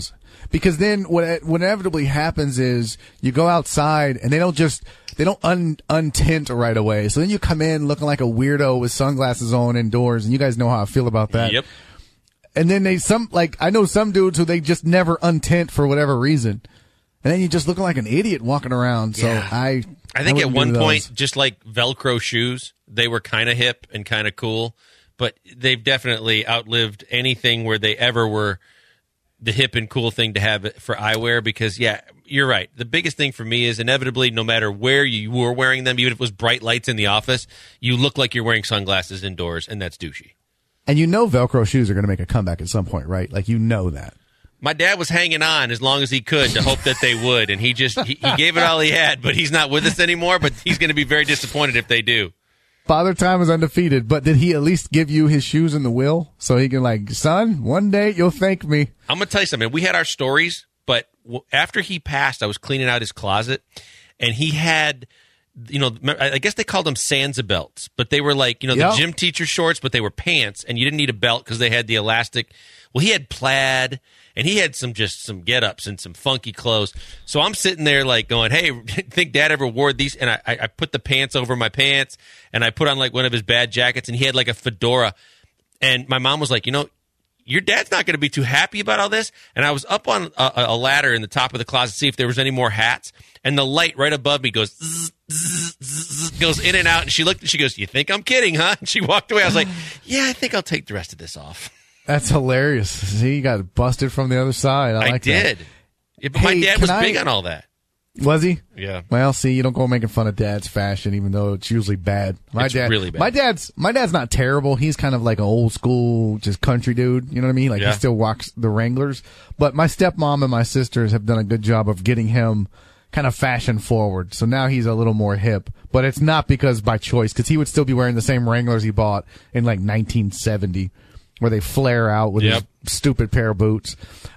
because then what what inevitably happens is you go outside and they don't just they don't un untint right away. So then you come in looking like a weirdo with sunglasses on indoors, and you guys know how I feel about that. Yep. And then they some like I know some dudes who they just never untint for whatever reason, and then you're just looking like an idiot walking around. So Yeah. I I think I at wouldn't one do those. point, just like Velcro shoes, they were kind of hip and kind of cool, but they've definitely outlived anything where they ever were the hip and cool thing to have for eyewear. Because, yeah, you're right. The biggest thing for me is inevitably, no matter where you were wearing them, even if it was bright lights in the office, you look like you're wearing sunglasses indoors, and that's douchey. And you know Velcro shoes are going to make a comeback at some point, right? Like, you know that. My dad was hanging on as long as he could to hope that they would, and he just he, he gave it all he had, but he's not with us anymore, but he's going to be very disappointed if they do. Father Time is undefeated, but did he at least give you his shoes in the will so he can like, son, one day you'll thank me? I'm going to tell you something. We had our stories, but w- after he passed, I was cleaning out his closet, and he had, you know, I guess they called them Sansa belts, but they were like, you know, Yep. the gym teacher shorts, but they were pants, and you didn't need a belt because they had the elastic. Well, he had plaid, and he had some just some get-ups and some funky clothes. So I'm sitting there like going, hey, think Dad ever wore these? And I, I put the pants over my pants, and I put on like one of his bad jackets, and he had like a fedora. And my mom was like, you know, your dad's not going to be too happy about all this. And I was up on a, a ladder in the top of the closet to see if there was any more hats. And the light right above me goes, zzz, zzz, zzz, goes in and out. And she looked and she goes, you think I'm kidding, huh? And she walked away. I was like, yeah, I think I'll take the rest of this off. That's hilarious. See, you got busted from the other side. I, I like did. that. Yeah, but my Hey, dad can was I- big on all that. Was he? Yeah. Well, see, you don't go making fun of dad's fashion, even though it's usually bad. My It's dad, really bad. My dad's, my dad's not terrible. He's kind of like an old school, just country dude. You know what I mean? Like Yeah. he still walks the Wranglers. But my stepmom and my sisters have done a good job of getting him kind of fashion forward. So now he's a little more hip. But it's not because by choice, because he would still be wearing the same Wranglers he bought in like nineteen seventy, where they flare out with Yep. his stupid pair of boots.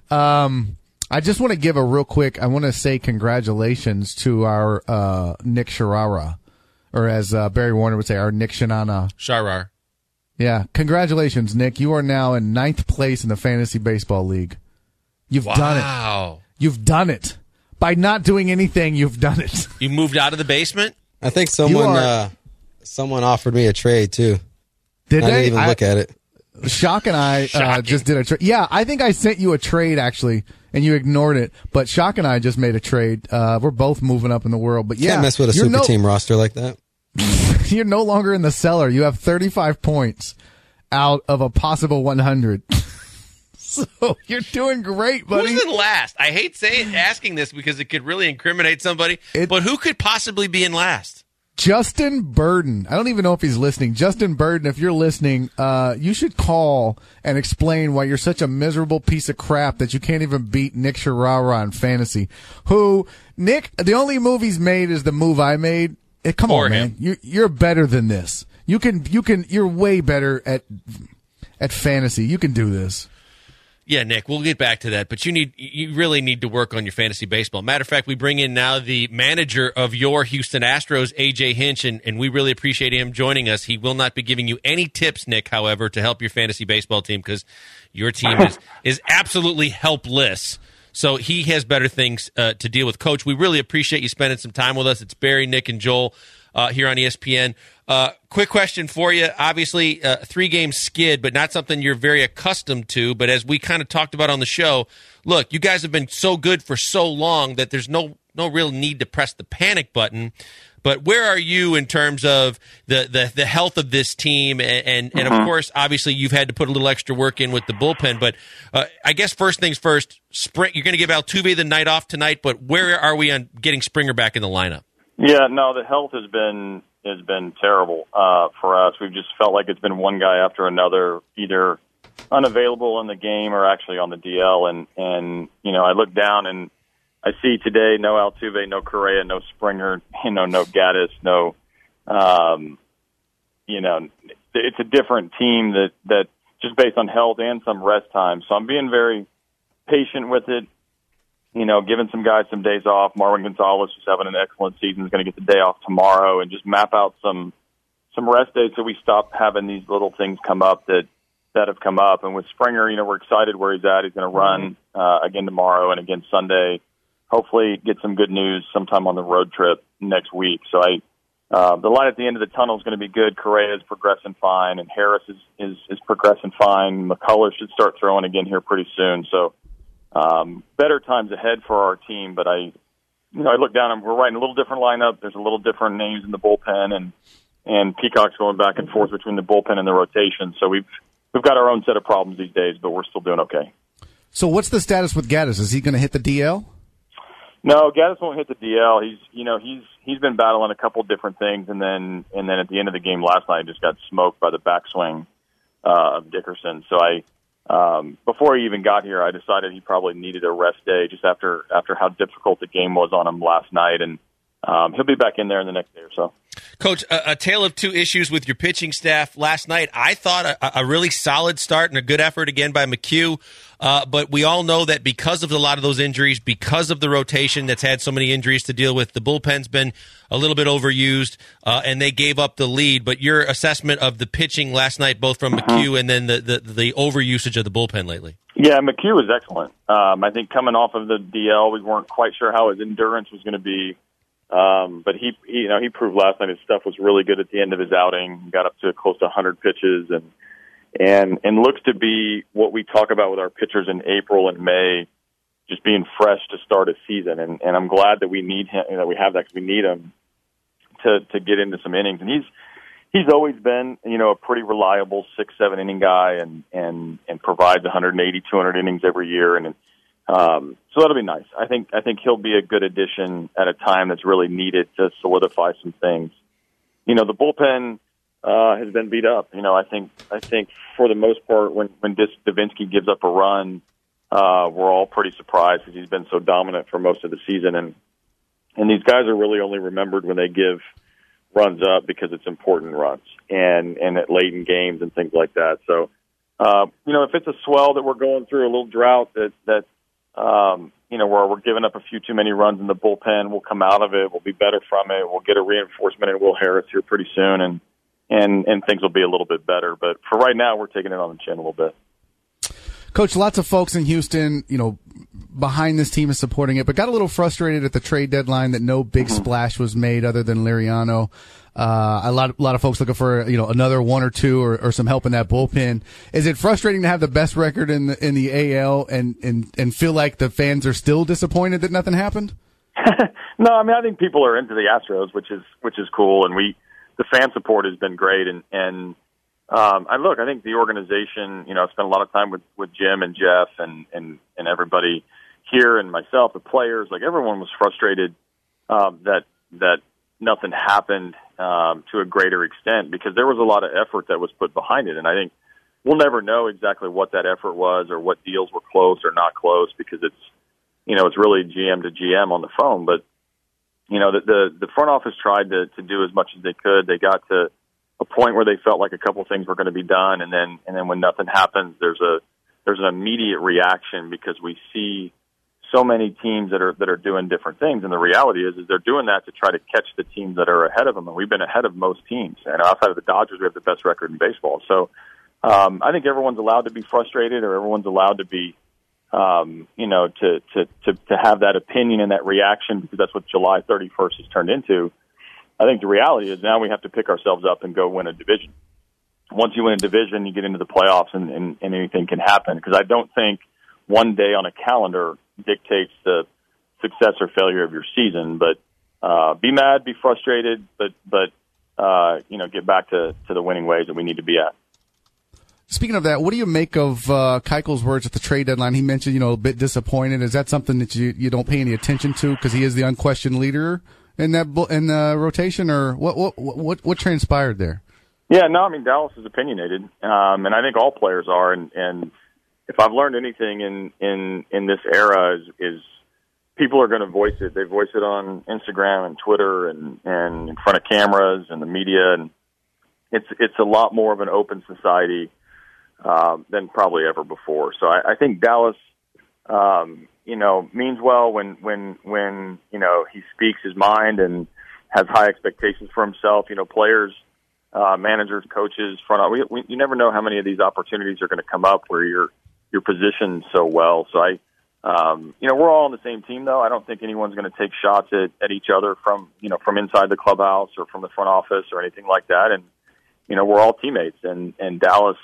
Um, I just want to give a real quick, I want to say congratulations to our uh, Nick Sharara, or as uh, Barry Warner would say, our Nick Shanana. Sharar. Yeah, congratulations, Nick. You are now in ninth place in the Fantasy Baseball League. You've done it. Wow. You've done it. By not doing anything, you've done it. You moved out of the basement? I think someone are- uh, someone offered me a trade too. Did I they? didn't even I- look at it. Shock and I uh, Shocking. just did a trade. Yeah, I think I sent you a trade actually, and you ignored it. But Shock and I just made a trade. Uh, we're both moving up in the world. But yeah, Can't mess with a you're super no- team roster like that. You're no longer in the cellar. You have thirty-five points out of a possible one hundred. So you're doing great, buddy. Who's in last? I hate saying asking this because it could really incriminate somebody, It- but who could possibly be in last? Justin Burden. I don't even know if he's listening. Justin Burden, if you're listening, uh, you should call and explain why you're such a miserable piece of crap that you can't even beat Nick Sharara in fantasy. Who, Nick, the only move he's made is the move I made. Eh, come For on, him. man. You're, you're better than this. You can, you can, you're way better at, at fantasy. You can do this. Yeah, Nick, we'll get back to that, but you need you really need to work on your fantasy baseball. Matter of fact, we bring in now the manager of your Houston Astros, A J Hinch, and, and we really appreciate him joining us. He will not be giving you any tips, Nick, however, to help your fantasy baseball team because your team is, is absolutely helpless. So he has better things uh, to deal with. Coach, we really appreciate you spending some time with us. It's Barry, Nick, and Joel uh, here on E S P N. Uh, quick question for you. Obviously, uh, three-game skid, but not something you're very accustomed to. But as we kind of talked about on the show, look, you guys have been so good for so long that there's no no real need to press the panic button. But where are you in terms of the, the, the health of this team? And, and, and of course, obviously, you've had to put a little extra work in with the bullpen. But uh, I guess first things first, spring, you're going to give Altuve the night off tonight, but where are we on getting Springer back in the lineup? Yeah, no, the health has been has been terrible uh, for us. We've just felt like it's been one guy after another, either unavailable in the game or actually on the D L. And, and you know, I look down and I see today no Altuve, no Correa, no Springer, you know, no Gaddis, no, um, you know, it's a different team that, that just based on health and some rest time. So I'm being very patient with it. You know, giving some guys some days off. Marwin Gonzalez, who's having an excellent season, is going to get the day off tomorrow, and just map out some some rest days so we stop having these little things come up that, that have come up. And with Springer, you know, we're excited where he's at. He's going to run uh, again tomorrow and again Sunday. Hopefully get some good news sometime on the road trip next week. So I, uh, the light at the end of the tunnel is going to be good. Correa is progressing fine, and Harris is, is, is progressing fine. McCullers should start throwing again here pretty soon. So um, better times ahead for our team. But I, you know, I look down and we're writing a little different lineup. There's a little different names in the bullpen, and and Peacock's going back and forth between the bullpen and the rotation. So we've we've got our own set of problems these days, but we're still doing okay. So what's the status with Gaddis? Is he going to hit the D L? No, Gaddis won't hit the D L. He's, you know, he's he's been battling a couple different things, and then and then at the end of the game last night, just got smoked by the backswing uh, of Dickerson. So I, um, before he even got here, I decided he probably needed a rest day just after after how difficult the game was on him last night, and um, he'll be back in there in the next day or so. Coach, a, a tale of two issues with your pitching staff last night. I thought a, a really solid start and a good effort again by McHugh, uh, but we all know that because of a lot of those injuries, because of the rotation that's had so many injuries to deal with, the bullpen's been a little bit overused, uh, and they gave up the lead. But your assessment of the pitching last night, both from McHugh and then the, the, the overusage of the bullpen lately? Yeah, McHugh was excellent. Um, I think coming off of the D L, we weren't quite sure how his endurance was going to be. Um, but he, he, you know, he proved last night his stuff was really good at the end of his outing. He got up to close to one hundred pitches, and and and looks to be what we talk about with our pitchers in April and May, just being fresh to start a season. And, and I'm glad that we need him, that we have that because we need him to to get into some innings. And he's he's always been, you know, a pretty reliable six, seven inning guy, and and and provides one eighty, two hundred innings every year. And Um, so that'll be nice. I think I think he'll be a good addition at a time that's really needed to solidify some things. You know, the bullpen uh, has been beat up. You know, I think I think for the most part, when when Dis- Davinsky gives up a run, uh, we're all pretty surprised because he's been so dominant for most of the season. And and these guys are really only remembered when they give runs up because it's important runs and and at late in games and things like that. So, uh, you know, if it's a swell that we're going through, a little drought that that Um, you know, where we're giving up a few too many runs in the bullpen, we'll come out of it. We'll be better from it. We'll get a reinforcement in Will Harris here pretty soon, and and and things will be a little bit better. But for right now, we're taking it on the chin a little bit. Coach, lots of folks in Houston, you know, behind this team is supporting it, but got a little frustrated at the trade deadline that no big mm-hmm. splash was made other than Liriano. Uh, a lot, a lot of folks looking for, you know, another one or two or, or some help in that bullpen. Is it frustrating to have the best record in the, in the A L and, and, and feel like the fans are still disappointed that nothing happened? No, I mean, I think people are into the Astros, which is, which is cool. And we, the fan support has been great. And, and, um, I look, I think the organization, you know, I spent a lot of time with, with Jim and Jeff and, and, and everybody here and myself, the players, like everyone was frustrated, um, that, that nothing happened, um, to a greater extent because there was a lot of effort that was put behind it. And I think we'll never know exactly what that effort was or what deals were close or not close because it's, you know, it's really G M to G M on the phone. But, you know, the, the, the front office tried to, to do as much as they could. They got to a point where they felt like a couple things were going to be done. And then, and then when nothing happens, there's a, there's an immediate reaction because we see so many teams that are that are doing different things, and the reality is, is they're doing that to try to catch the teams that are ahead of them. And we've been ahead of most teams. And outside of the Dodgers, we have the best record in baseball. So um, I think everyone's allowed to be frustrated, or everyone's allowed to be, um, you know, to, to to to have that opinion and that reaction because that's what July thirty-first has turned into. I think the reality is now we have to pick ourselves up and go win a division. Once you win a division, you get into the playoffs, and, and, and anything can happen. Because I don't think one day on a calendar dictates the success or failure of your season, but uh, be mad, be frustrated, but but uh, you know, get back to, to the winning ways that we need to be at. Speaking of that, what do you make of uh, Keuchel's words at the trade deadline? He mentioned, you know, a bit disappointed. Is that something that you, you don't pay any attention to because he is the unquestioned leader in that in the rotation, or what what what what transpired there? Yeah, no, I mean Dallas is opinionated, um, and I think all players are, and. and if I've learned anything in, in, in this era is, is people are going to voice it. They voice it on Instagram and Twitter and, and in front of cameras and the media. And it's, it's a lot more of an open society, um, than probably ever before. So I, I think Dallas, um, you know, means well when, when, when, you know, he speaks his mind and has high expectations for himself. You know, players, uh, managers, coaches, front office. We, we, you never know how many of these opportunities are going to come up where you're you're positioned so well. So I, um, you know, we're all on the same team though. I don't think anyone's going to take shots at, at each other from you know from inside the clubhouse or from the front office or anything like that. And you know, we're all teammates. And and Dallas,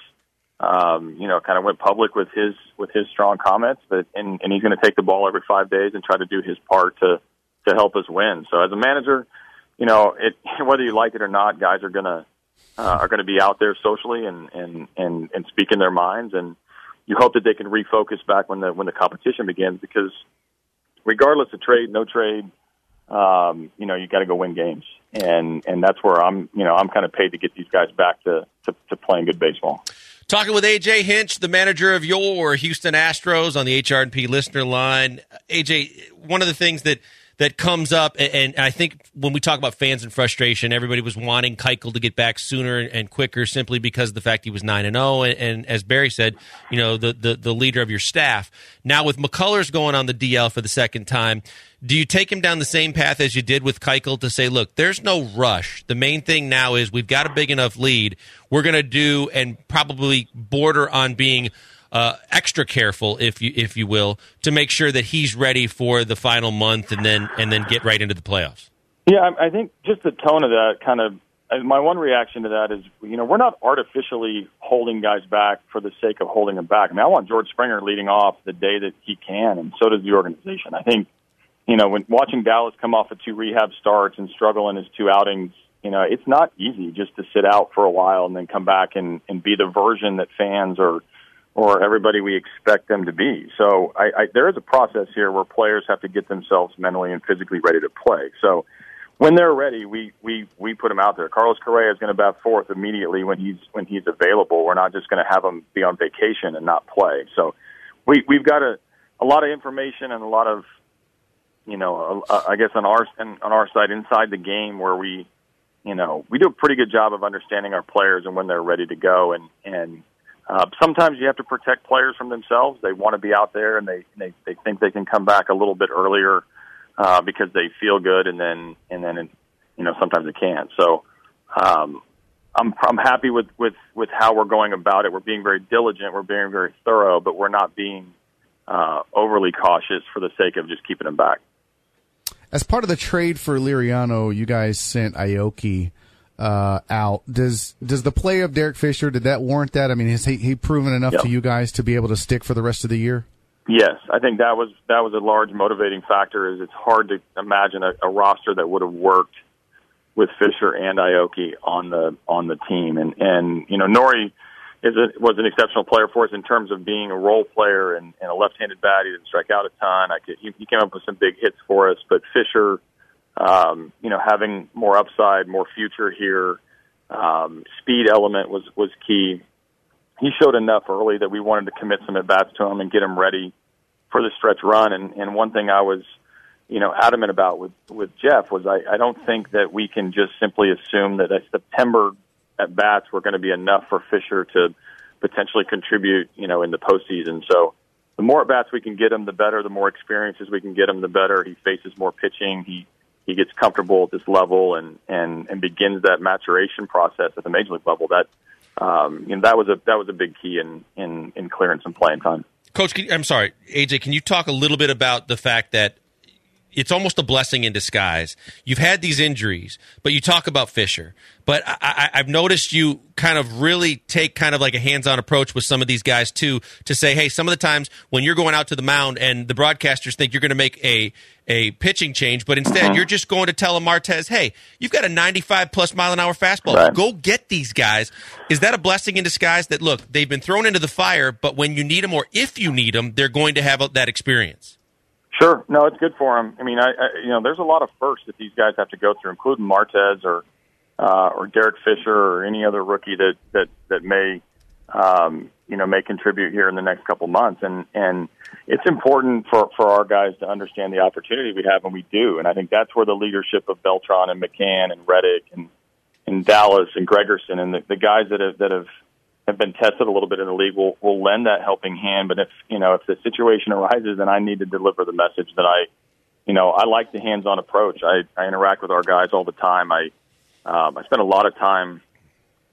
um, you know, kind of went public with his with his strong comments. But and, and he's going to take the ball every five days and try to do his part to to help us win. So as a manager, you know, it, whether you like it or not, guys are gonna uh, are going to be out there socially and, and, and, and speaking their minds, and you hope that they can refocus back when the when the competition begins, because regardless of trade, no trade, um, you know, you got to go win games, and and that's where I'm you know I'm kind of paid to get these guys back to, to, to playing good baseball. Talking with A J Hinch, the manager of your Houston Astros, on the H R and P listener line. A J, one of the things that that comes up, and I think when we talk about fans and frustration, everybody was wanting Keuchel to get back sooner and quicker simply because of the fact he was nine and oh, and, and as Barry said, you know, the, the, the leader of your staff. Now with McCullers going on the D L for the second time, do you take him down the same path as you did with Keuchel to say, look, there's no rush. The main thing now is we've got a big enough lead. We're going to do and probably border on being Uh, extra careful, if you if you will, to make sure that he's ready for the final month and then and then get right into the playoffs. Yeah, I, I think just the tone of that kind of my one reaction to that is, you know, we're not artificially holding guys back for the sake of holding them back. I mean, I want George Springer leading off the day that he can, and so does the organization. I think, you know, when watching Dallas come off of two rehab starts and struggle in his two outings, you know, it's not easy just to sit out for a while and then come back and, and be the version that fans are or everybody we expect them to be. So I, I, there is a process here where players have to get themselves mentally and physically ready to play. So when they're ready, we, we, we put them out there. Carlos Correa is going to bat fourth immediately when he's when he's available. We're not just going to have him be on vacation and not play. So we, we've got a, a lot of information and a lot of, you know, uh, I guess on our on our side inside the game where we, you know, we do a pretty good job of understanding our players and when they're ready to go. And, and Uh, sometimes you have to protect players from themselves. They want to be out there, and they, they, they think they can come back a little bit earlier uh, because they feel good, and then and then you know sometimes they can't. So um, I'm I'm happy with, with, with how we're going about it. We're being very diligent. We're being very thorough, but we're not being uh, overly cautious for the sake of just keeping them back. As part of the trade for Liriano, you guys sent Aoki Uh, out. Does does the play of Derek Fisher, did that warrant that? I mean, has he, he proven enough yep. to you guys to be able to stick for the rest of the year? Yes, I think that was that was a large motivating factor. Is it's hard to imagine a, a roster that would have worked with Fisher and Aoki on the on the team. And and you know, Nori is a, was an exceptional player for us in terms of being a role player and, and a left-handed bat. He didn't strike out a ton. I could, he, he came up with some big hits for us, but Fisher, Um, you know, having more upside, more future here, um, speed element was, was key. He showed enough early that we wanted to commit some at-bats to him and get him ready for the stretch run. And, and one thing I was, you know, adamant about with, with Jeff was I, I don't think that we can just simply assume that a September at-bats were going to be enough for Fisher to potentially contribute, you know, in the postseason. So the more at-bats we can get him, the better. The more experiences we can get him, the better. He faces more pitching. He He gets comfortable at this level and, and, and begins that maturation process at the major league level. That um, you know, that was a that was a big key in, in, in clearing some playing time. Coach, can, I'm sorry, A J, can you talk a little bit about the fact that it's almost a blessing in disguise? You've had these injuries, but you talk about Fisher. But I, I, I've noticed you kind of really take kind of like a hands-on approach with some of these guys, too, to say, hey, some of the times when you're going out to the mound and the broadcasters think you're going to make a a pitching change, but instead you're just going to tell a Martez, hey, you've got a ninety-five plus mile an hour fastball. Right. Go get these guys. Is that a blessing in disguise that, look, they've been thrown into the fire, but when you need them or if you need them, they're going to have that experience? Sure. No, it's good for him. I mean, I, I you know, there's a lot of firsts that these guys have to go through, including Martez or uh, or Derek Fisher or any other rookie that that that may um, you know may contribute here in the next couple months. And and it's important for for our guys to understand the opportunity we have, and we do. And I think that's where the leadership of Beltran and McCann and Reddick and and Dallas and Gregerson and the, the guys that have that have have been tested a little bit in the league will will lend that helping hand. But if you know if the situation arises and I need to deliver the message, that I you know I like the hands-on approach. I, I interact with our guys all the time. I um, I spend a lot of time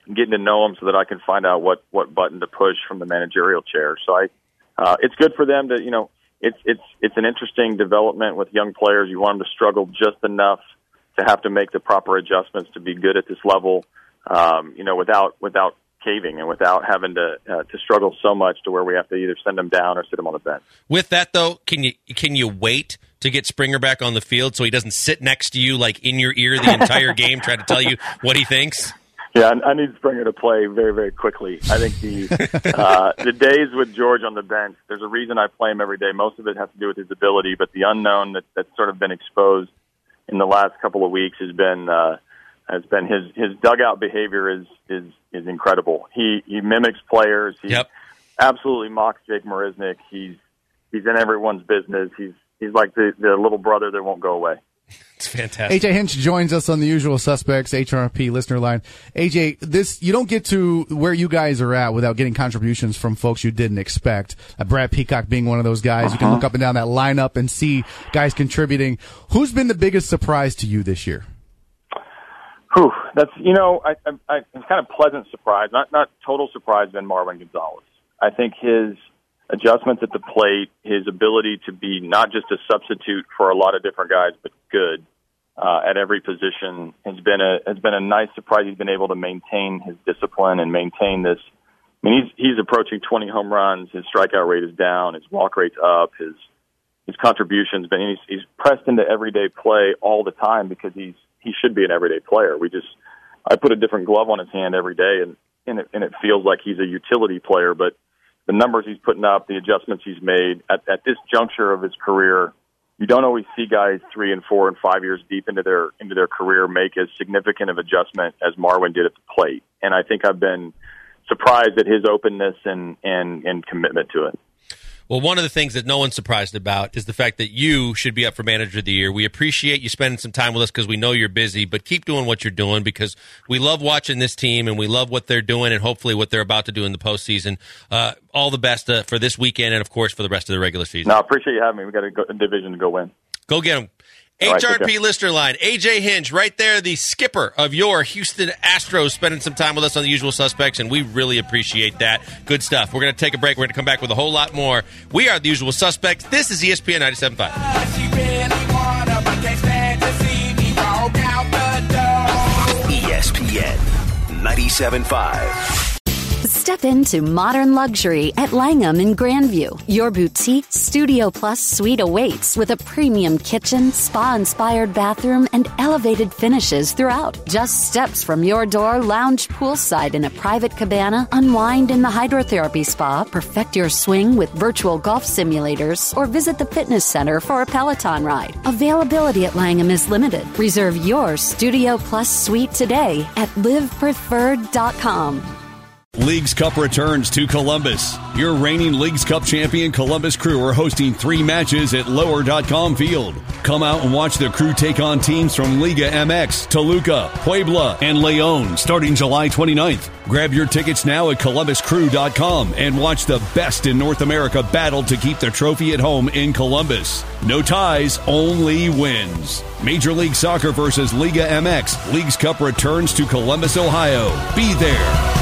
getting to know them so that I can find out what, what button to push from the managerial chair. So I, uh, it's good for them to, you know, it's, it's, it's an interesting development with young players. You want them to struggle just enough to have to make the proper adjustments to be good at this level, um, you know, without, without caving and without having to, uh, to struggle so much to where we have to either send them down or sit them on the bench. With that though, can you, can you wait to get Springer back on the field so he doesn't sit next to you, like in your ear the entire game, trying to tell you what he thinks? Yeah, I need Springer to play very, very quickly. I think the uh, the days with George on the bench, there's a reason I play him every day. Most of it has to do with his ability, but the unknown that, that's sort of been exposed in the last couple of weeks has been uh, has been his, his dugout behavior is is is incredible. He he mimics players. He yep. absolutely mocks Jake Marisnick. He's he's in everyone's business. He's He's like the, the little brother that won't go away. It's fantastic. A J Hinch joins us on the Usual Suspects H R P listener line. A J, this you don't get to where you guys are at without getting contributions from folks you didn't expect. Uh, Brad Peacock being one of those guys. Uh-huh. You can look up and down that lineup and see guys contributing. Who's been the biggest surprise to you this year? Whew, that's you know, I, I, I it's kind of pleasant surprise, not not total surprise. Been Marwin Gonzalez. I think his adjustments at the plate, his ability to be not just a substitute for a lot of different guys, but good uh, at every position has been a has been a nice surprise. He's been able to maintain his discipline and maintain this. I mean, he's he's approaching twenty home runs. His strikeout rate is down. His walk rate's up. His his contributions, but he's he's pressed into everyday play all the time because he's he should be an everyday player. We just I put a different glove on his hand every day, and and it, and it feels like he's a utility player, but the numbers he's putting up, the adjustments he's made at, at this juncture of his career, you don't always see guys three and four and five years deep into their into their career make as significant of adjustment as Marwin did at the plate. And I think I've been surprised at his openness and, and, and commitment to it. Well, one of the things that no one's surprised about is the fact that you should be up for Manager of the Year. We appreciate you spending some time with us because we know you're busy, but keep doing what you're doing because we love watching this team and we love what they're doing and hopefully what they're about to do in the postseason. Uh, all the best uh, for this weekend and, of course, for the rest of the regular season. No, I appreciate you having me. We've got a, go- a division to go win. Go get them. Right, H R P listener line, A J Hinch, right there, the skipper of your Houston Astros, spending some time with us on the Usual Suspects, and we really appreciate that. Good stuff. We're going to take a break. We're going to come back with a whole lot more. We are the Usual Suspects. This is E S P N ninety-seven point five. E S P N ninety-seven point five. Step into modern luxury at Langham in Grandview. Your boutique Studio Plus suite awaits with a premium kitchen, spa-inspired bathroom, and elevated finishes throughout. Just steps from your door, lounge poolside in a private cabana, unwind in the hydrotherapy spa, perfect your swing with virtual golf simulators, or visit the fitness center for a Peloton ride. Availability at Langham is limited. Reserve your Studio Plus suite today at live preferred dot com. Leagues Cup returns to Columbus. Your reigning Leagues Cup champion Columbus Crew are hosting three matches at lower dot com field. Come out and watch the Crew take on teams from Liga M X, Toluca, Puebla, and Leon starting July twenty-ninth. Grab your tickets now at columbus crew dot com and watch the best in North America battle to keep the trophy at home in Columbus. No ties, only wins. Major League Soccer versus Liga M X. Leagues Cup returns to Columbus, Ohio. Be there.